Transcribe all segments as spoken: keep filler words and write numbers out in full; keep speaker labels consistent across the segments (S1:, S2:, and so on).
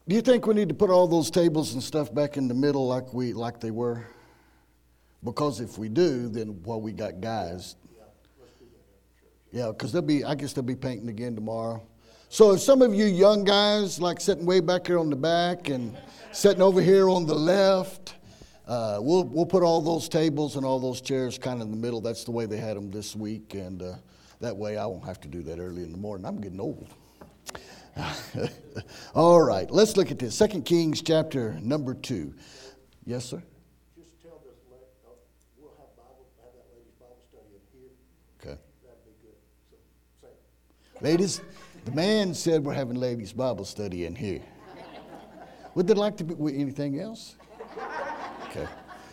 S1: Do you think we need to put all those tables and stuff back in the middle like we like they were? Because if we do, then well, we got guys. Yeah, because they'll be. I guess they'll be painting again tomorrow. So if some of you young guys like sitting way back here on the back and sitting over here on the left, uh, we'll we'll put all those tables and all those chairs kind of in the middle. That's the way they had them this week, and uh, that way I won't have to do that early in the morning. I'm getting old. All right, let's look at this. Second Kings chapter number two. Yes, sir?
S2: Just tell this, uh, we'll have Bible, have that ladies' Bible study in here.
S1: Okay.
S2: That'd be good. So, say it.
S1: Ladies, the man said we're having ladies' Bible study in here. Would they like to be with anything else? Okay.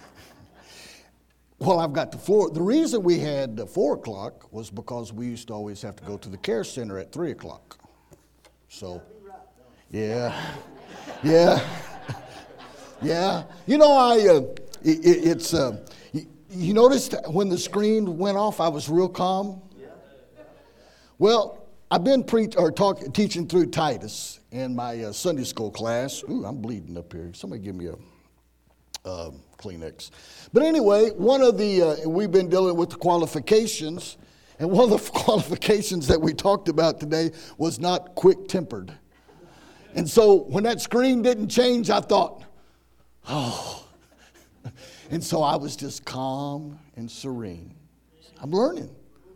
S1: Well, I've got the floor. The reason we had uh, four o'clock was because we used to always have to go to the care center at three o'clock. So, yeah, yeah, yeah. You know, I uh, it, it's uh, you, you noticed when the screen went off, I was real calm. Well, I've been preach or talk, teaching through Titus in my uh, Sunday school class. Ooh, I'm bleeding up here. Somebody give me a uh, Kleenex. But anyway, one of the uh, we've been dealing with the qualifications. And one of the qualifications that we talked about today was not quick-tempered. And so when that screen didn't change, I thought, oh. And so I was just calm and serene. I'm learning.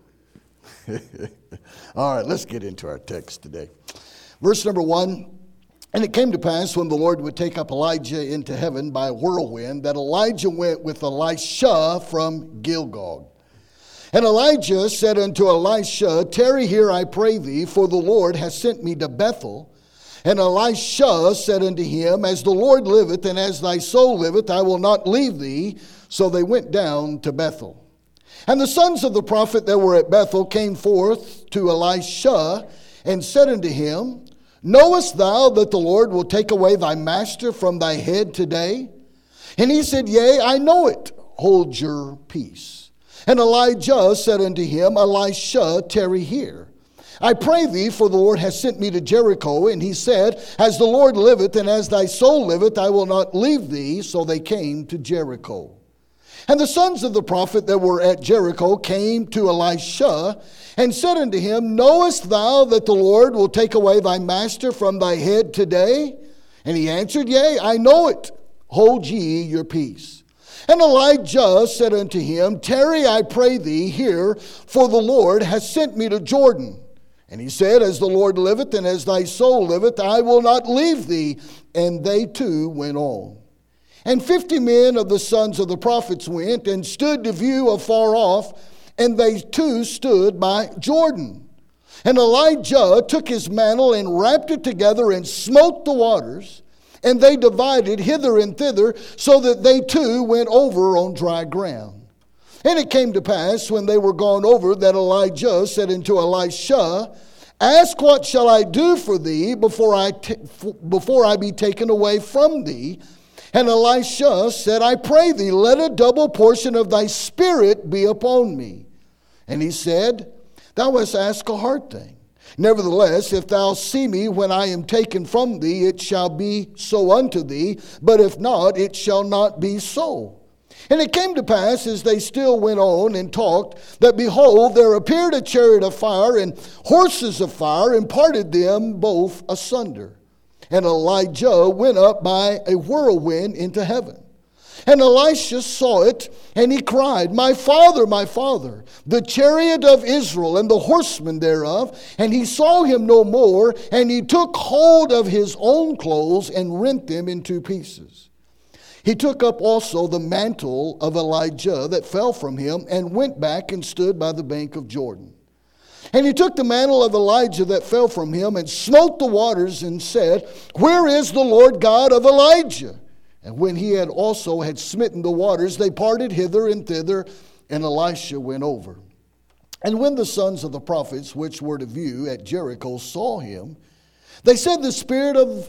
S1: All right, let's get into our text today. Verse number one. And it came to pass when the Lord would take up Elijah into heaven by a whirlwind, that Elijah went with Elisha from Gilgal. And Elijah said unto Elisha, Tarry here, I pray thee, for the Lord has sent me to Bethel. And Elisha said unto him, As the Lord liveth, and as thy soul liveth, I will not leave thee. So they went down to Bethel. And the sons of the prophet that were at Bethel came forth to Elisha, and said unto him, Knowest thou that the Lord will take away thy master from thy head today? And he said, Yea, I know it. Hold your peace. And Elijah said unto him, Elisha, tarry here. I pray thee, for the Lord has sent me to Jericho. And he said, As the Lord liveth, and as thy soul liveth, I will not leave thee. So they came to Jericho. And the sons of the prophet that were at Jericho came to Elisha, and said unto him, Knowest thou that the Lord will take away thy master from thy head today? And he answered, Yea, I know it. Hold ye your peace. And Elijah said unto him, Tarry, I pray thee, here, for the Lord has sent me to Jordan. And he said, As the Lord liveth, and as thy soul liveth, I will not leave thee. And they too went on. And fifty men of the sons of the prophets went, and stood to view afar off, and they too stood by Jordan. And Elijah took his mantle, and wrapped it together, and smote the waters. And they divided hither and thither, so that they too went over on dry ground. And it came to pass, when they were gone over, that Elijah said unto Elisha, Ask what shall I do for thee before I, t- before I be taken away from thee? And Elisha said, I pray thee, let a double portion of thy spirit be upon me. And he said, Thou hast asked a hard thing. Nevertheless, if thou see me when I am taken from thee, it shall be so unto thee. But if not, it shall not be so. And it came to pass, as they still went on and talked, that behold, there appeared a chariot of fire and horses of fire, and parted them both asunder. And Elijah went up by a whirlwind into heaven. And Elisha saw it, and he cried, My father, my father, the chariot of Israel and the horsemen thereof. And he saw him no more, and he took hold of his own clothes and rent them in two pieces. He took up also the mantle of Elijah that fell from him, and went back and stood by the bank of Jordan. And he took the mantle of Elijah that fell from him, and smote the waters, and said, Where is the Lord God of Elijah? And when he had also had smitten the waters, they parted hither and thither, and Elisha went over. And when the sons of the prophets, which were to view at Jericho, saw him, they said, The spirit of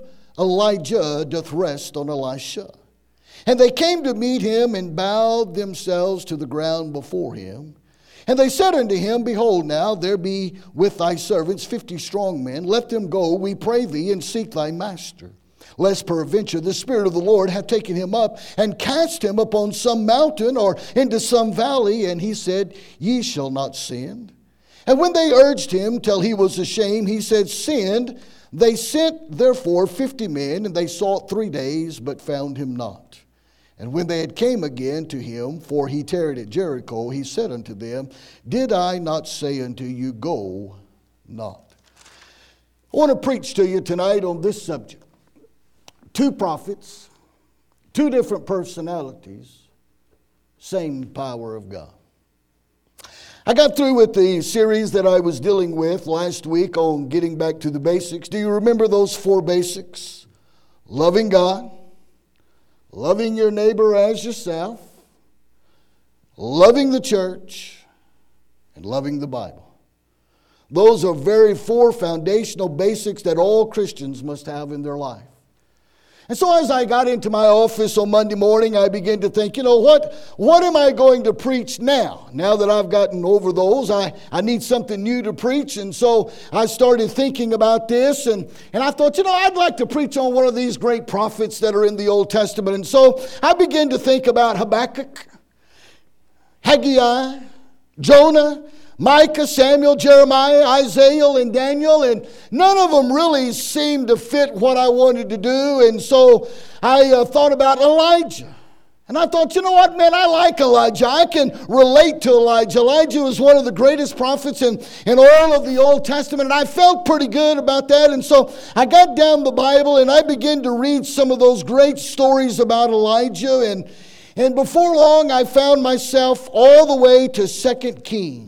S1: Elijah doth rest on Elisha. And they came to meet him, and bowed themselves to the ground before him. And they said unto him, Behold now, there be with thy servants fifty strong men. Let them go, we pray thee, and seek thy master. lest peradventure the Spirit of the Lord have taken him up and cast him upon some mountain or into some valley. And he said, Ye shall not sin. And when they urged him till he was ashamed, he said, Send. They sent therefore fifty men, and they sought three days, but found him not. And when they had came again to him, for he tarried at Jericho, he said unto them, Did I not say unto you, Go not? I want to preach to you tonight on this subject. Two prophets, two different personalities, same power of God. I got through with the series that I was dealing with last week on getting back to the basics. Do you remember those four basics? Loving God, loving your neighbor as yourself, loving the church, and loving the Bible. Those are very four foundational basics that all Christians must have in their life. And so as I got into my office on Monday morning, I began to think, you know, what what am I going to preach now? Now that I've gotten over those, I, I need something new to preach. And so I started thinking about this, and, and I thought, you know, I'd like to preach on one of these great prophets that are in the Old Testament. And so I began to think about Habakkuk, Haggai, Jonah, Micah, Samuel, Jeremiah, Isaiah, and Daniel, and none of them really seemed to fit what I wanted to do. And so I uh, thought about Elijah. And I thought, you know what, man, I like Elijah. I can relate to Elijah. Elijah was one of the greatest prophets in, in all of the Old Testament, and I felt pretty good about that. And so I got down the Bible, and I began to read some of those great stories about Elijah. And, and before long, I found myself all the way to Second Kings.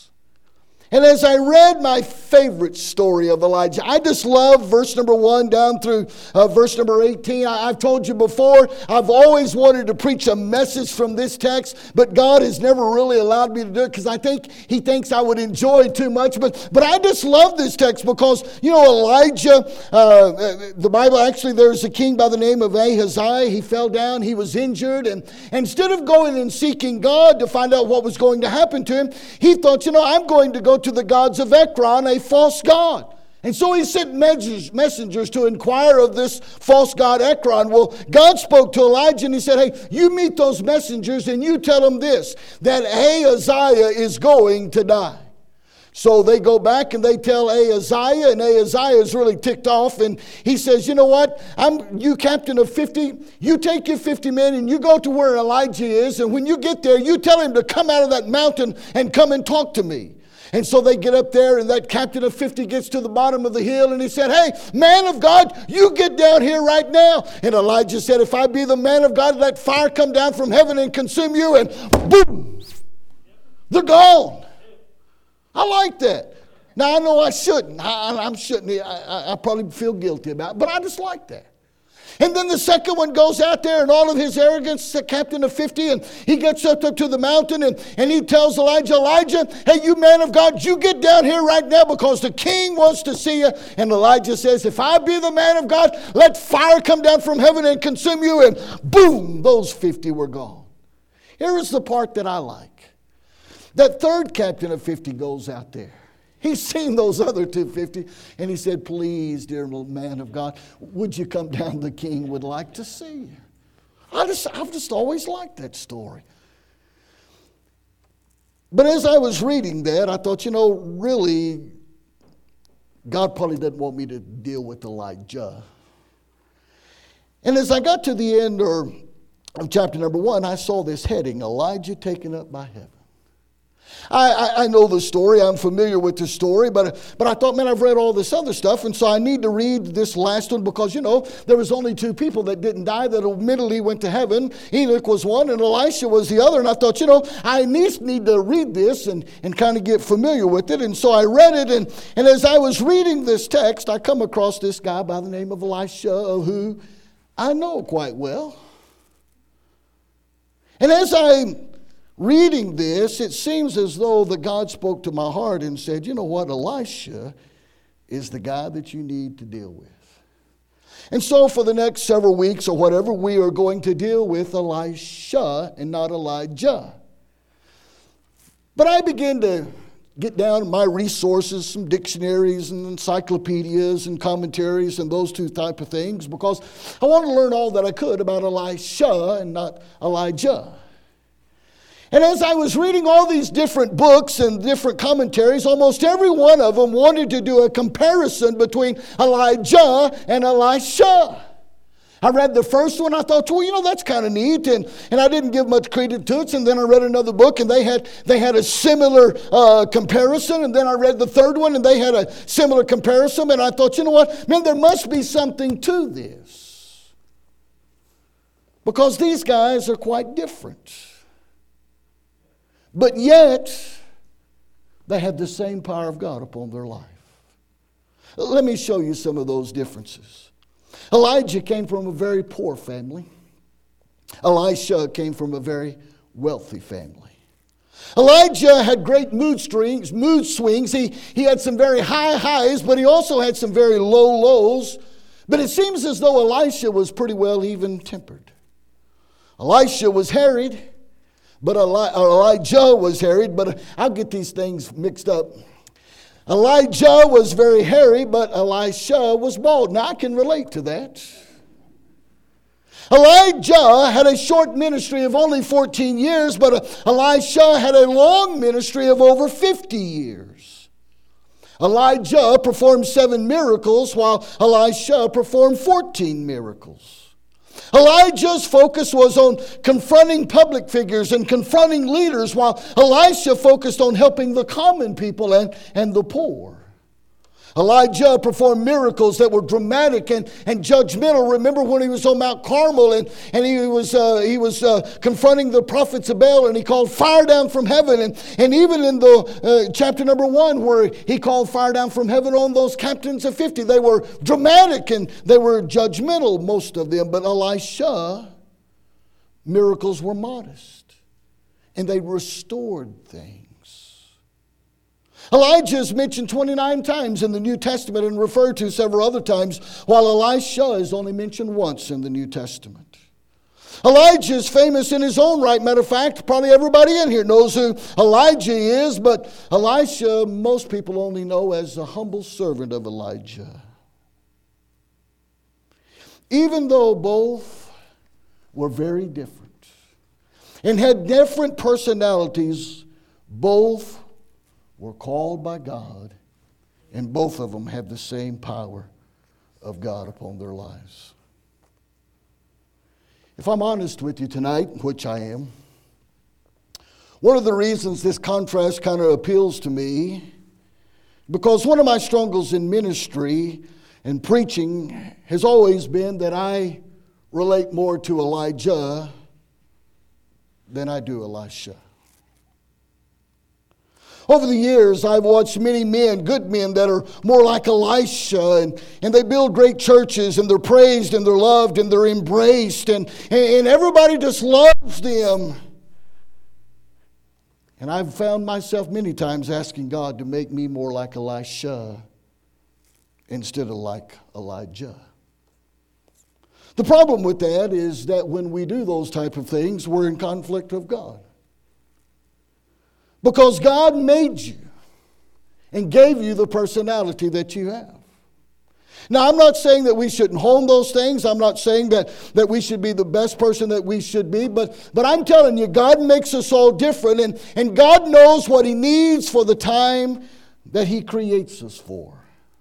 S1: And as I read my favorite story of Elijah, I just love verse number one down through uh, verse number eighteen. I, I've told you before, I've always wanted to preach a message from this text, but God has never really allowed me to do it because I think He thinks I would enjoy it too much. But, but I just love this text because, you know, Elijah, uh, the Bible, actually there's a king by the name of Ahaziah. He fell down, he was injured, and, and instead of going and seeking God to find out what was going to happen to him, he thought, you know, I'm going to go to the gods of Ekron, a false god. And so he sent messengers to inquire of this false god Ekron. Well, God spoke to Elijah and he said, hey, you meet those messengers and you tell them this, that Ahaziah is going to die. So they go back and they tell Ahaziah, and Ahaziah is really ticked off, and he says, you know what, I'm you captain of fifty, you take your fifty men and you go to where Elijah is, and when you get there, you tell him to come out of that mountain and come and talk to me. And so they get up there, and that captain of fifty gets to the bottom of the hill, and he said, hey, man of God, you get down here right now. And Elijah said, if I be the man of God, let fire come down from heaven and consume you. And boom, they're gone. I like that. Now, I know I shouldn't. I, I shouldn't. I, I, I probably feel guilty about it, but I just like that. And then the second one goes out there in all of his arrogance, the captain of fifty, and he gets up to the mountain, and, and he tells Elijah, Elijah, hey, you man of God, you get down here right now because the king wants to see you. And Elijah says, if I be the man of God, let fire come down from heaven and consume you. And boom, those fifty were gone. Here is the part that I like. That third captain of fifty goes out there. He's seen those other two hundred fifty, and he said, please, dear little man of God, would you come down? The king would like to see you. I just, I've just always liked that story. But as I was reading that, I thought, you know, really, God probably doesn't want me to deal with Elijah. And as I got to the end or, of chapter number one, I saw this heading, Elijah taken up by heaven. I, I, I know the story. I'm familiar with the story, but, but I thought, man, I've read all this other stuff, and so I need to read this last one because, you know, there was only two people that didn't die that admittedly went to heaven. Enoch was one, and Elisha was the other, and I thought, you know, I at least need to read this and, and kind of get familiar with it, and so I read it, and, and as I was reading this text, I come across this guy by the name of Elisha, who I know quite well. And as I reading this, it seems as though the God spoke to my heart and said, you know what, Elisha is the guy that you need to deal with. And so for the next several weeks or whatever, we are going to deal with Elisha and not Elijah. But I began to get down my resources, some dictionaries and encyclopedias and commentaries and those two type of things, because I wanted to learn all that I could about Elisha and not Elijah. And as I was reading all these different books and different commentaries, almost every one of them wanted to do a comparison between Elijah and Elisha. I read the first one, I thought, well, you know, that's kind of neat, and, and I didn't give much credit to it. And then I read another book, and they had they had a similar uh, comparison. And then I read the third one, and they had a similar comparison. And I thought, you know what, man, there must be something to this, because these guys are quite different. But yet, they have the same power of God upon their life. Let me show you some of those differences. Elijah came from a very poor family. Elisha came from a very wealthy family. Elijah had great mood swings. Mood swings. He, he had some very high highs, but he also had some very low lows. But it seems as though Elisha was pretty well even-tempered. Elisha was harried, but Eli- Elijah was harried. But I'll get these things mixed up. Elijah was very hairy, but Elisha was bald. Now, I can relate to that. Elijah had a short ministry of only fourteen years, but Elisha had a long ministry of over fifty years. Elijah performed seven miracles, while Elisha performed fourteen miracles. Elijah's focus was on confronting public figures and confronting leaders, while Elisha focused on helping the common people and, and the poor. Elijah performed miracles that were dramatic and, and judgmental. Remember when he was on Mount Carmel and, and he was uh, he was uh, confronting the prophets of Baal, and he called fire down from heaven. And, and even in the uh, chapter number one, where he called fire down from heaven on those captains of fifty, they were dramatic and they were judgmental, most of them. But Elisha, miracles were modest, and they restored things. Elijah is mentioned twenty-nine times in the New Testament and referred to several other times, while Elisha is only mentioned once in the New Testament. Elijah is famous in his own right. Matter of fact, probably everybody in here knows who Elijah is, but Elisha, most people only know as the humble servant of Elijah. Even though both were very different and had different personalities, both were called by God, and both of them have the same power of God upon their lives. If I'm honest with you tonight, which I am, one of the reasons this contrast kind of appeals to me, because one of my struggles in ministry and preaching has always been that I relate more to Elijah than I do Elisha. Over the years, I've watched many men, good men, that are more like Elisha, and, and they build great churches, and they're praised, and they're loved, and they're embraced, and, and everybody just loves them. And I've found myself many times asking God to make me more like Elisha instead of like Elijah. The problem with that is that when we do those type of things, we're in conflict with God. Because God made you and gave you the personality that you have. Now, I'm not saying that we shouldn't hone those things. I'm not saying that, that we should be the best person that we should be. But, but I'm telling you, God makes us all different. And, and God knows what He needs for the time that He creates us for.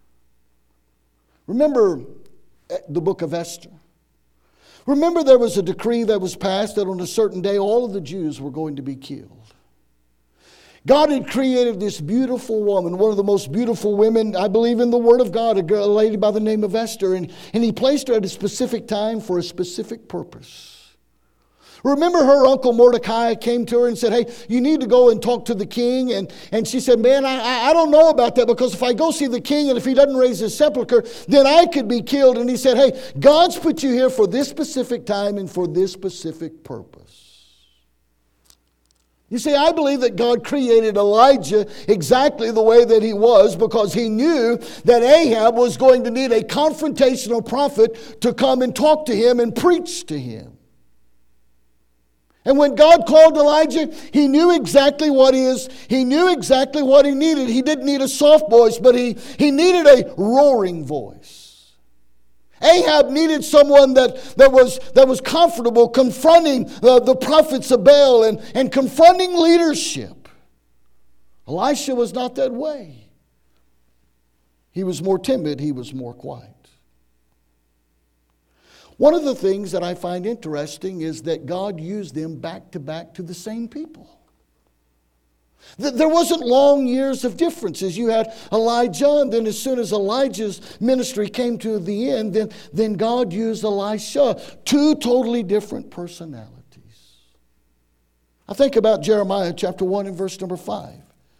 S1: Remember the book of Esther. Remember there was a decree that was passed that on a certain day all of the Jews were going to be killed. God had created this beautiful woman, one of the most beautiful women, I believe in the Word of God, a, girl, a lady by the name of Esther. And, and He placed her at a specific time for a specific purpose. Remember her uncle Mordecai came to her and said, hey, you need to go and talk to the king. And, and she said, man, I, I don't know about that, because if I go see the king and if he doesn't raise his sepulcher, then I could be killed. And he said, hey, God's put you here for this specific time and for this specific purpose. You see, I believe that God created Elijah exactly the way that he was, because He knew that Ahab was going to need a confrontational prophet to come and talk to him and preach to him. And when God called Elijah, he knew exactly what is. He knew exactly what he needed. He didn't need a soft voice, but he, he needed a roaring voice. Ahab needed someone that, that, was, that was comfortable confronting the, the prophets of Baal and, and confronting leadership. Elisha was not that way. He was more timid. He was more quiet. One of the things that I find interesting is that God used them back to back to the same people. There wasn't long years of differences. You had Elijah, and then as soon as Elijah's ministry came to the end, then, then God used Elisha. Two totally different personalities. I think about Jeremiah chapter one and verse number five.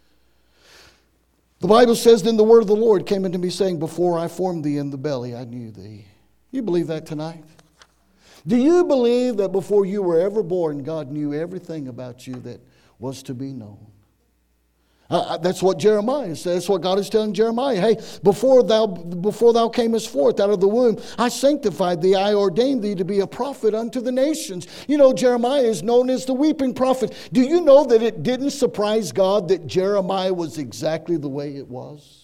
S1: The Bible says, "Then the word of the Lord came unto me, saying, Before I formed thee in the belly, I knew thee." You believe that tonight? Do you believe that before you were ever born, God knew everything about you that was to be known? Uh, that's what Jeremiah says. That's what God is telling Jeremiah. Hey, before thou before thou camest forth out of the womb, I sanctified thee. I ordained thee to be a prophet unto the nations. You know, Jeremiah is known as the weeping prophet. Do you know that it didn't surprise God that Jeremiah was exactly the way it was?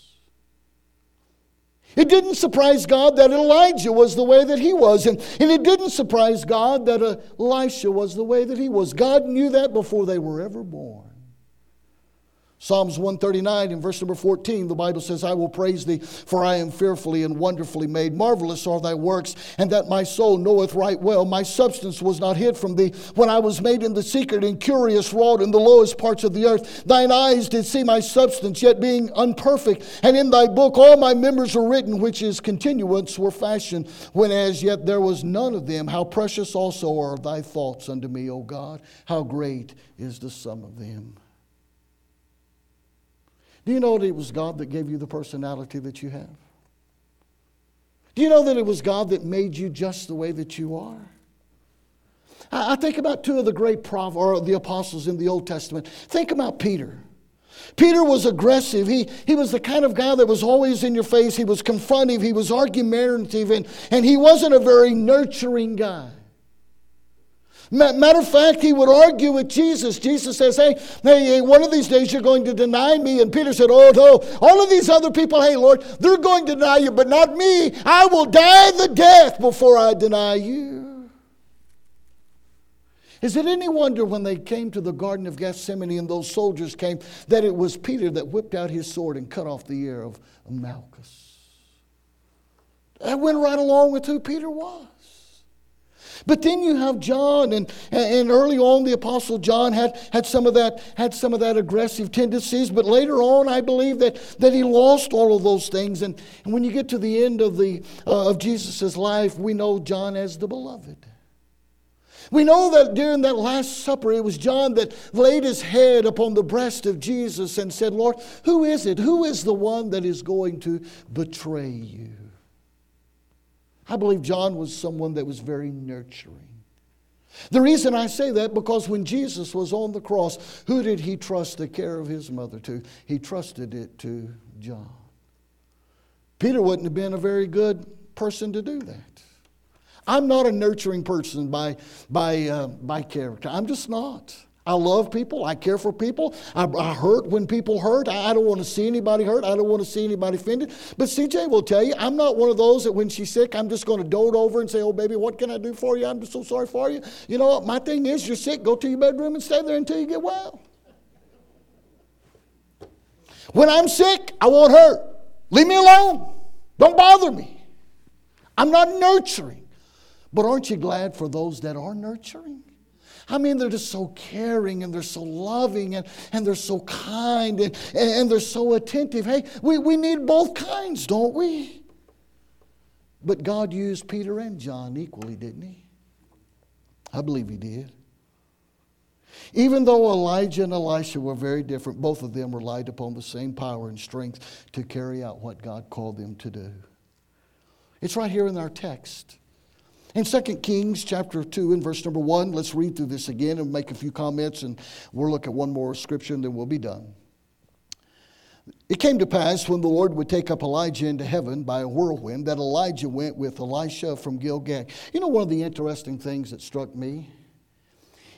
S1: It didn't surprise God that Elijah was the way that he was. And, and it didn't surprise God that uh, Elisha was the way that he was. God knew that before they were ever born. Psalms one thirty-nine in verse number fourteen, the Bible says, "I will praise thee, for I am fearfully and wonderfully made. Marvelous are thy works, and that my soul knoweth right well. My substance was not hid from thee, when I was made in the secret and curious wrought in the lowest parts of the earth. Thine eyes did see my substance, yet being unperfect. And in thy book all my members were written, which is continuance were fashioned, when as yet there was none of them. How precious also are thy thoughts unto me, O God! How great is the sum of them." Do you know that it was God that gave you the personality that you have? Do you know that it was God that made you just the way that you are? I think about two of the great prophets, or the apostles in the Old Testament. Think about Peter. Peter was aggressive. He, he was the kind of guy that was always in your face. He was confrontive. He was argumentative. And, and he wasn't a very nurturing guy. Matter of fact, he would argue with Jesus. Jesus says, hey, hey, one of these days you're going to deny me. And Peter said, oh no, all of these other people, hey Lord, they're going to deny you, but not me. I will die the death before I deny you. Is it any wonder when they came to the Garden of Gethsemane and those soldiers came, that it was Peter that whipped out his sword and cut off the ear of Malchus? That went right along with who Peter was. But then you have John, and, and early on the Apostle John had, had some of that had some of that aggressive tendencies, but later on I believe that, that he lost all of those things. And, and when you get to the end of the uh, of Jesus' life, we know John as the beloved. We know that during that Last Supper, it was John that laid his head upon the breast of Jesus and said, Lord, who is it? Who is the one that is going to betray you? I believe John was someone that was very nurturing. The reason I say that, because when Jesus was on the cross, who did he trust the care of his mother to? He trusted it to John. Peter wouldn't have been a very good person to do that. I'm not a nurturing person by, by, uh, by character. I'm just not. I love people. I care for people. I, I hurt when people hurt. I, I don't want to see anybody hurt. I don't want to see anybody offended. But C J will tell you, I'm not one of those that when she's sick, I'm just going to dote over and say, oh, baby, what can I do for you? I'm just so sorry for you. You know what? My thing is, you're sick. Go to your bedroom and stay there until you get well. When I'm sick, I won't hurt. Leave me alone. Don't bother me. I'm not nurturing. But aren't you glad for those that are nurturing? I mean, they're just so caring, and they're so loving, and, and they're so kind, and, and they're so attentive. Hey, we, we need both kinds, don't we? But God used Peter and John equally, didn't he? I believe he did. Even though Elijah and Elisha were very different, both of them relied upon the same power and strength to carry out what God called them to do. It's right here in our text. In Second Kings chapter two and verse number one, let's read through this again and make a few comments, and we'll look at one more scripture and then we'll be done. It came to pass when the Lord would take up Elijah into heaven by a whirlwind, that Elijah went with Elisha from Gilgal. You know, one of the interesting things that struck me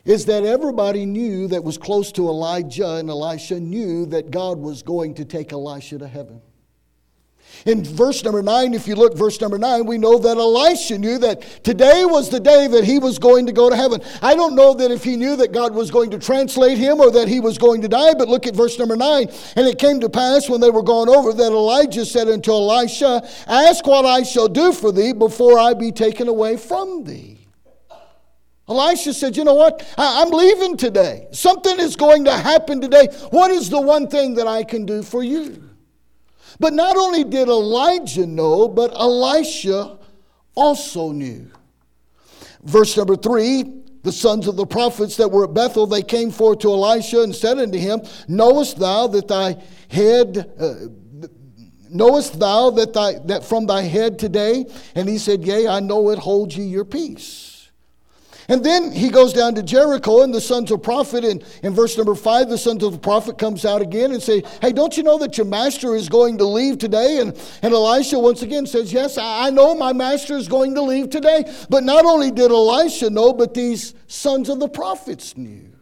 S1: is that everybody knew that was close to Elijah and Elisha knew that God was going to take Elisha to heaven. In verse number nine, if you look verse number nine, we know that Elisha knew that today was the day that he was going to go to heaven. I don't know that if he knew that God was going to translate him or that he was going to die, but look at verse number nine. And it came to pass when they were gone over that Elijah said unto Elisha, ask what I shall do for thee before I be taken away from thee. Elisha said, you know what? I, I'm leaving today. Something is going to happen today. What is the one thing that I can do for you? But not only did Elijah know, but Elisha also knew. Verse number three, the sons of the prophets that were at Bethel, they came forth to Elisha and said unto him, Knowest thou that thy head, uh, knowest thou that thy that from thy head today? And he said, Yea, I know it, hold ye your peace. And then he goes down to Jericho, and the sons of prophet, and in verse number five, the sons of the prophet comes out again and say, hey, don't you know that your master is going to leave today? And, and Elisha once again says, yes, I know my master is going to leave today. But not only did Elisha know, but these sons of the prophets knew.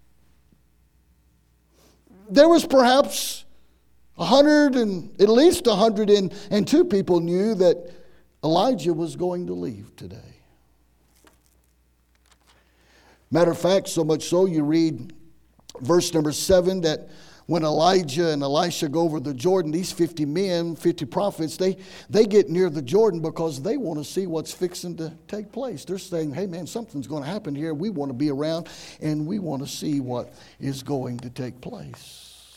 S1: There was perhaps a hundred and at least a hundred and, and two people knew that Elijah was going to leave today. Matter of fact, so much so you read verse number seven that when Elijah and Elisha go over the Jordan, these fifty men, fifty prophets, they, they get near the Jordan because they want to see what's fixing to take place. They're saying, hey man, something's going to happen here. We want to be around and we want to see what is going to take place.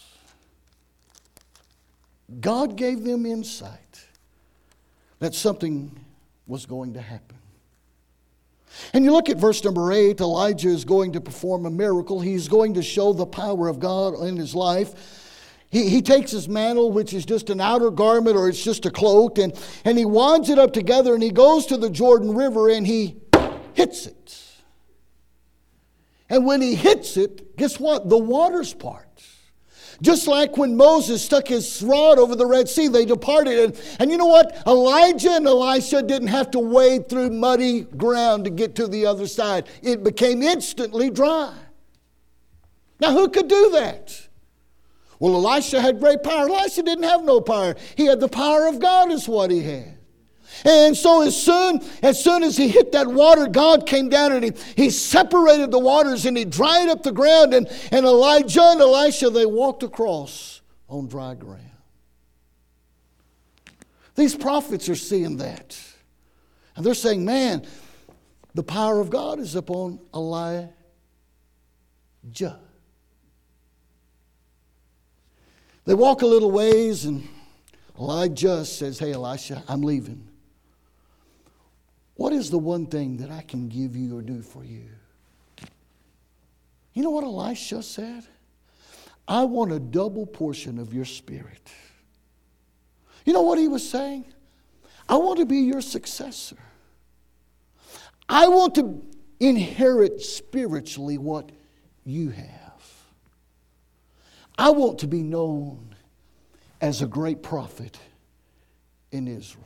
S1: God gave them insight that something was going to happen. And you look at verse number eight, Elijah is going to perform a miracle. He's going to show the power of God in his life. He, he takes his mantle, which is just an outer garment or it's just a cloak, and, and he wands it up together and he goes to the Jordan River and he hits it. And when he hits it, guess what? The waters part. Just like when Moses stuck his rod over the Red Sea, they departed. And, and you know what? Elijah and Elisha didn't have to wade through muddy ground to get to the other side. It became instantly dry. Now, who could do that? Well, Elisha had great power. Elisha didn't have no power. He had the power of God is what he had. And so as soon, as soon as he hit that water, God came down and he, he separated the waters and he dried up the ground. And, and Elijah and Elisha, they walked across on dry ground. These prophets are seeing that. And they're saying, man, the power of God is upon Elijah. They walk a little ways and Elijah says, hey, Elisha, I'm leaving. What is the one thing that I can give you or do for you? You know what Elisha said? I want a double portion of your spirit. You know what he was saying? I want to be your successor. I want to inherit spiritually what you have. I want to be known as a great prophet in Israel.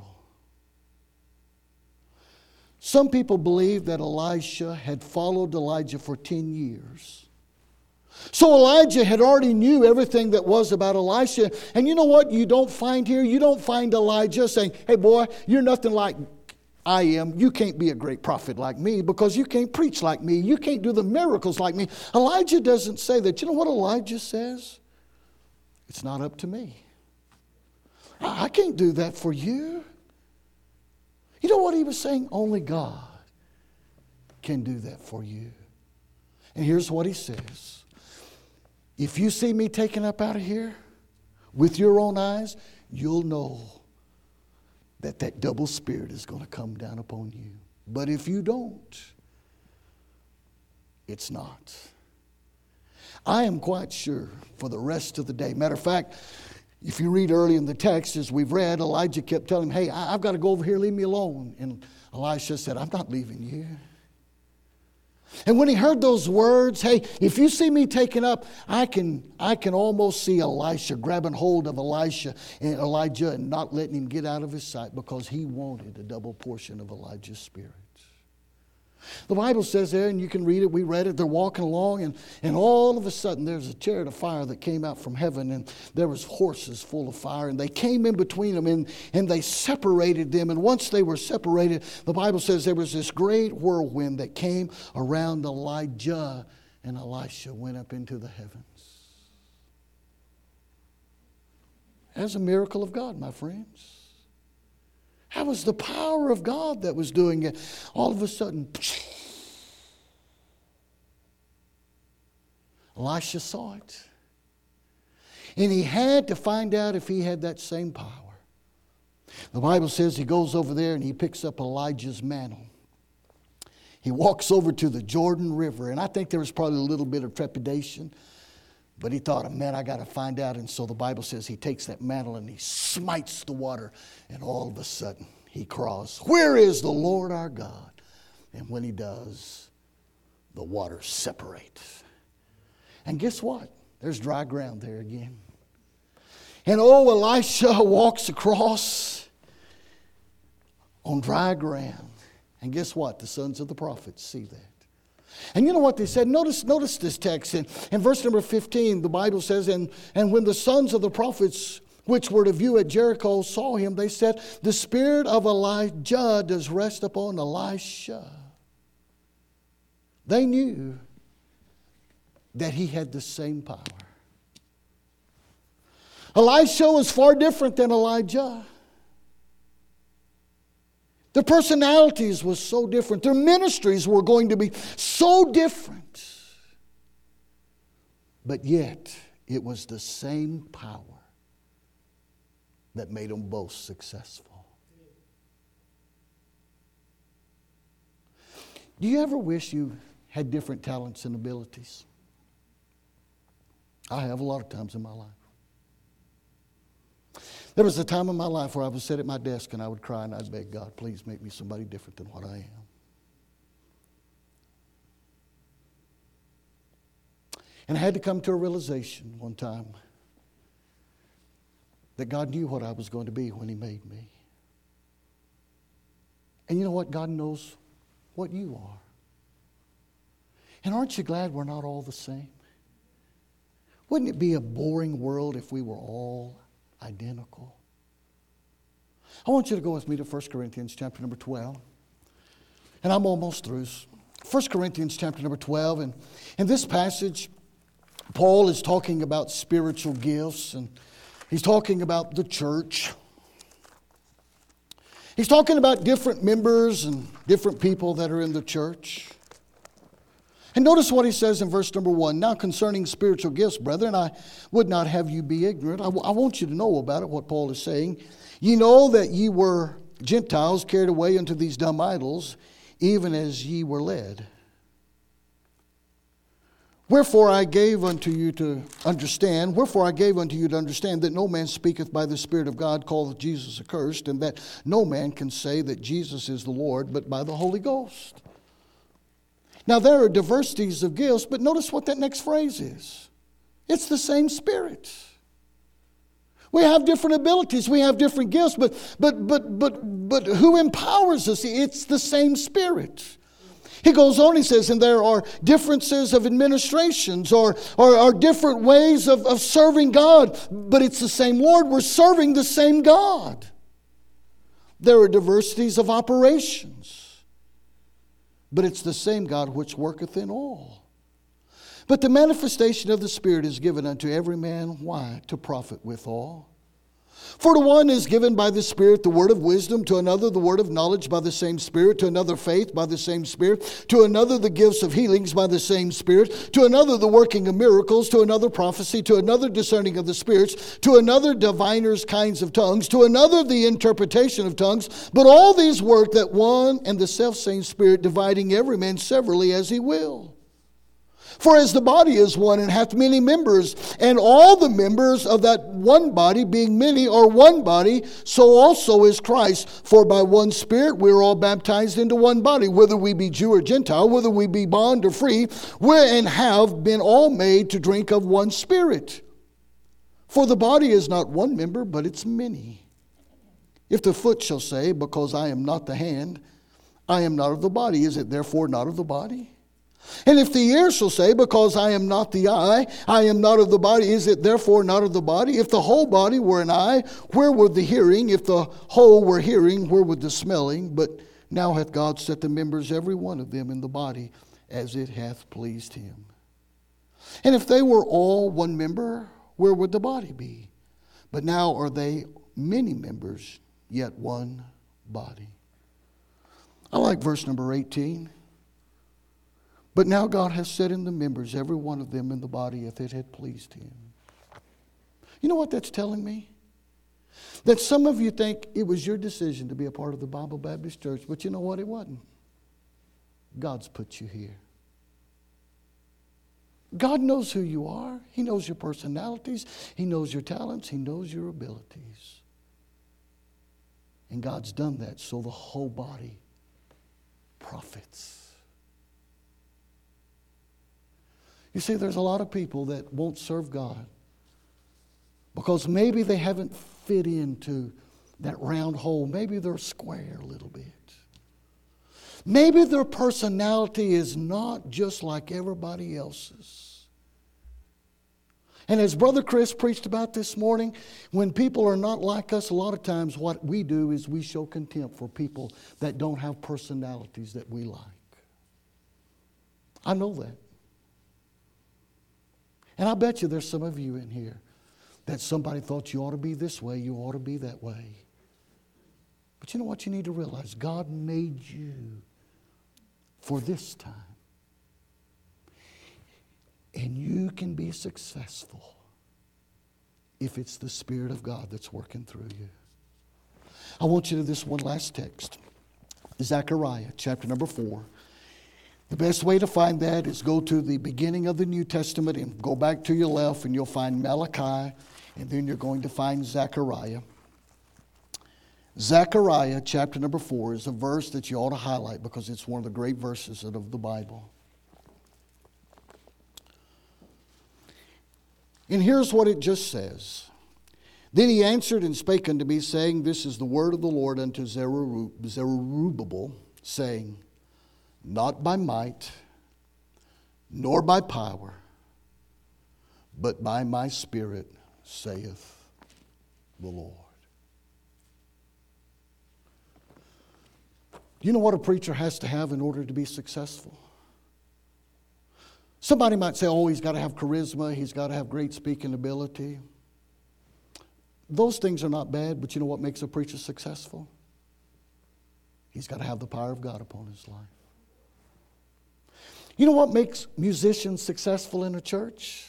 S1: Some people believe that Elisha had followed Elijah for ten years. So Elijah had already knew everything that was about Elisha. And you know what you don't find here? You don't find Elijah saying, hey boy, you're nothing like I am. You can't be a great prophet like me because you can't preach like me. You can't do the miracles like me. Elijah doesn't say that. You know what Elijah says? It's not up to me. I can't do that for you. You know what he was saying? Only God can do that for you. And here's what he says. If you see me taken up out of here with your own eyes, you'll know that that double spirit is going to come down upon you. But if you don't, it's not. I am quite sure for the rest of the day. Matter of fact, if you read early in the text, as we've read, Elijah kept telling him, hey, I've got to go over here, leave me alone. And Elisha said, I'm not leaving you. And when he heard those words, hey, if you see me taken up, I can I can almost see Elisha grabbing hold of Elisha and Elijah and not letting him get out of his sight because he wanted a double portion of Elijah's spirit. The Bible says there, and you can read it, we read it, they're walking along, and, and all of a sudden there's a chariot of fire that came out from heaven, and there was horses full of fire, and they came in between them, and, and they separated them, and once they were separated, the Bible says there was this great whirlwind that came around Elijah, and Elisha went up into the heavens. That's a miracle of God, my friends. That was the power of God that was doing it. All of a sudden, Elisha saw it. And he had to find out if he had that same power. The Bible says he goes over there and he picks up Elijah's mantle. He walks over to the Jordan River. And I think there was probably a little bit of trepidation. But he thought, man, I got to find out. And so the Bible says he takes that mantle and he smites the water. And all of a sudden, he cries, "Where is the Lord our God?" And when he does, the waters separate. And guess what? There's dry ground there again. And oh, Elisha walks across on dry ground. And guess what? The sons of the prophets see that. And you know what they said? Notice, notice this text. In, in verse number fifteen, the Bible says, and, and when the sons of the prophets which were to view at Jericho saw him, they said, "The spirit of Elijah does rest upon Elisha." They knew that he had the same power. Elisha was far different than Elijah. Their personalities were so different. Their ministries were going to be so different. But yet, it was the same power that made them both successful. Do you ever wish you had different talents and abilities? I have a lot of times in my life. There was a time in my life where I would sit at my desk and I would cry and I'd beg God, please make me somebody different than what I am. And I had to come to a realization one time that God knew what I was going to be when He made me. And you know what? God knows what you are. And aren't you glad we're not all the same? Wouldn't it be a boring world if we were all identical? I want you to go with me to First Corinthians chapter number twelve. And I'm almost through. First Corinthians chapter number twelve. And in this passage, Paul is talking about spiritual gifts. And he's talking about the church. He's talking about different members and different people that are in the church. And notice what he says in verse number one. "Now concerning spiritual gifts, brethren, I would not have you be ignorant." I, w- I want you to know about it, what Paul is saying. "Ye know that ye were Gentiles carried away unto these dumb idols, even as ye were led. Wherefore I gave unto you to understand, wherefore I gave unto you to understand that no man speaketh by the Spirit of God, calleth Jesus accursed, and that no man can say that Jesus is the Lord, but by the Holy Ghost." Now there are diversities of gifts, but notice what that next phrase is. It's the same Spirit. We have different abilities, we have different gifts, but but but but but who empowers us? It's the same Spirit. He goes on, he says, and there are differences of administrations or, or, or different ways of, of serving God, but it's the same Lord. We're serving the same God. There are diversities of operations, but it's the same God which worketh in all. But the manifestation of the Spirit is given unto every man. Why? To profit withal. For to one is given by the Spirit the word of wisdom, to another the word of knowledge by the same Spirit, to another faith by the same Spirit, to another the gifts of healings by the same Spirit, to another the working of miracles, to another prophecy, to another discerning of the spirits, to another diviners kinds of tongues, to another the interpretation of tongues. But all these work that one and the selfsame Spirit, dividing every man severally as he will. For as the body is one and hath many members, and all the members of that one body, being many, are one body, so also is Christ. For by one Spirit we are all baptized into one body, whether we be Jew or Gentile, whether we be bond or free, we and have been all made to drink of one Spirit. For the body is not one member, but it's many. If the foot shall say, because I am not the hand, I am not of the body, is it therefore not of the body? And if the ear shall say, because I am not the eye, I am not of the body, is it therefore not of the body? If the whole body were an eye, where would the hearing? If the whole were hearing, where would the smelling? But now hath God set the members, every one of them, in the body, as it hath pleased him. And if they were all one member, where would the body be? But now are they many members, yet one body. I like verse number eighteen. But now God has set in the members, every one of them in the body, if it had pleased him. You know what that's telling me? That some of you think it was your decision to be a part of the Bible Baptist Church, but you know what? It wasn't. God's put you here. God knows who you are. He knows your personalities. He knows your talents. He knows your abilities. And God's done that so the whole body profits. You see, there's a lot of people that won't serve God because maybe they haven't fit into that round hole. Maybe they're square a little bit. Maybe their personality is not just like everybody else's. And as Brother Chris preached about this morning, when people are not like us, a lot of times what we do is we show contempt for people that don't have personalities that we like. I know that. And I bet you there's some of you in here that somebody thought you ought to be this way, you ought to be that way. But you know what you need to realize? God made you for this time. And you can be successful if it's the Spirit of God that's working through you. I want you to this one last text. Zechariah chapter number four. The best way to find that is go to the beginning of the New Testament and go back to your left and you'll find Malachi and then you're going to find Zechariah. Zechariah chapter number four is a verse that you ought to highlight because it's one of the great verses of the Bible. And here's what it just says. Then he answered and spake unto me, saying, This is the word of the Lord unto Zerubbabel, saying, Not by might, nor by power, but by my Spirit, saith the Lord. You know what a preacher has to have in order to be successful? Somebody might say, oh, he's got to have charisma, he's got to have great speaking ability. Those things are not bad, but you know what makes a preacher successful? He's got to have the power of God upon his life. You know what makes musicians successful in a church?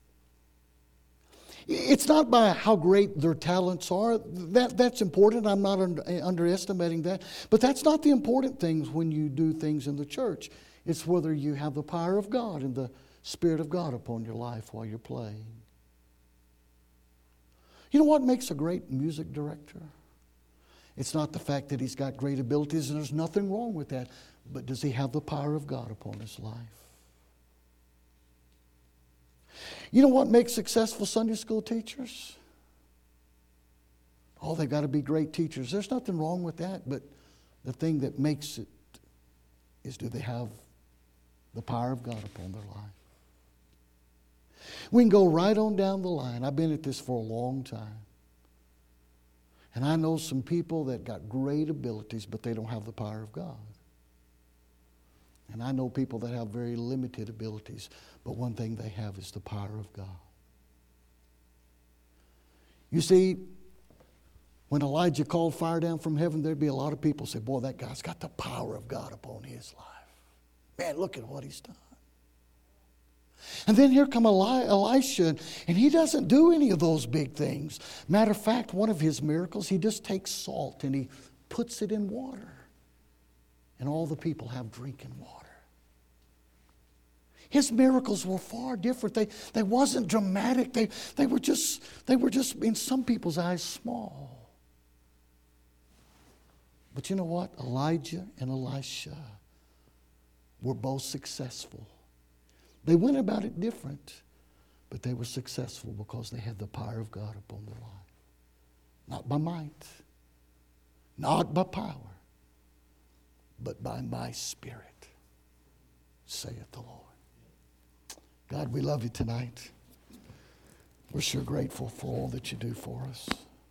S1: It's not by how great their talents are. That, that's important. I'm not under, underestimating that. But that's not the important things when you do things in the church. It's whether you have the power of God and the Spirit of God upon your life while you're playing. You know what makes a great music director? It's not the fact that he's got great abilities, and there's nothing wrong with that. But does he have the power of God upon his life? You know what makes successful Sunday school teachers? Oh, they've got to be great teachers. There's nothing wrong with that, but the thing that makes it is, do they have the power of God upon their life? We can go right on down the line. I've been at this for a long time. And I know some people that got great abilities, but they don't have the power of God. And I know people that have very limited abilities, but one thing they have is the power of God. You see, when Elijah called fire down from heaven, there'd be a lot of people say, boy, that guy's got the power of God upon his life. Man, look at what he's done. And then here come Eli- Elisha, and he doesn't do any of those big things. Matter of fact, one of his miracles, he just takes salt and he puts it in water. And all the people have drinking water. His miracles were far different. They, they wasn't dramatic. They, they were just, they were just, in some people's eyes, small. But you know what? Elijah and Elisha were both successful. They went about it different, but they were successful because they had the power of God upon their life. Not by might, not by power, but by my Spirit, saith the Lord. God, we love you tonight. We're sure grateful for all that you do for us.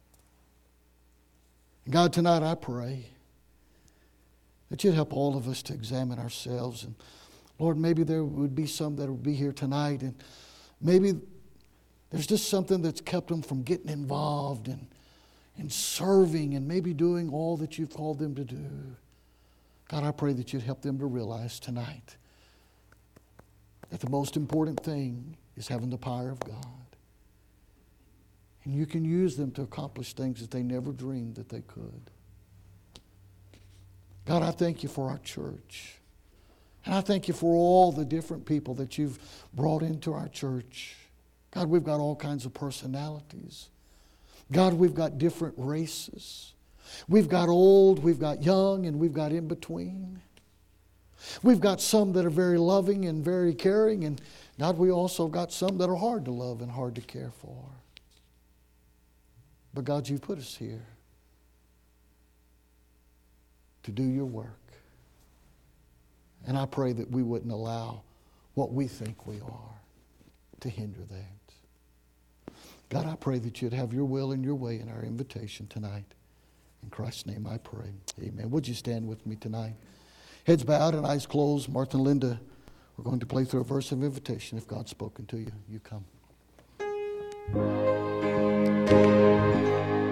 S1: God, tonight I pray that you'd help all of us to examine ourselves. And Lord, maybe there would be some that would be here tonight, and maybe there's just something that's kept them from getting involved and, and serving and maybe doing all that you've called them to do. God, I pray that you'd help them to realize tonight that the most important thing is having the power of God. And you can use them to accomplish things that they never dreamed that they could. God, I thank you for our church. And I thank you for all the different people that you've brought into our church. God, we've got all kinds of personalities. God, we've got different races. We've got old, we've got young, and we've got in between. We've got some that are very loving and very caring, and God, we also got some that are hard to love and hard to care for. But God, you've put us here to do your work. And I pray that we wouldn't allow what we think we are to hinder that. God, I pray that you'd have your will and your way in our invitation tonight. In Christ's name I pray. Amen. Would you stand with me tonight? Heads bowed and eyes closed. Martha and Linda, we're going to play through a verse of invitation. If God's spoken to you, you come.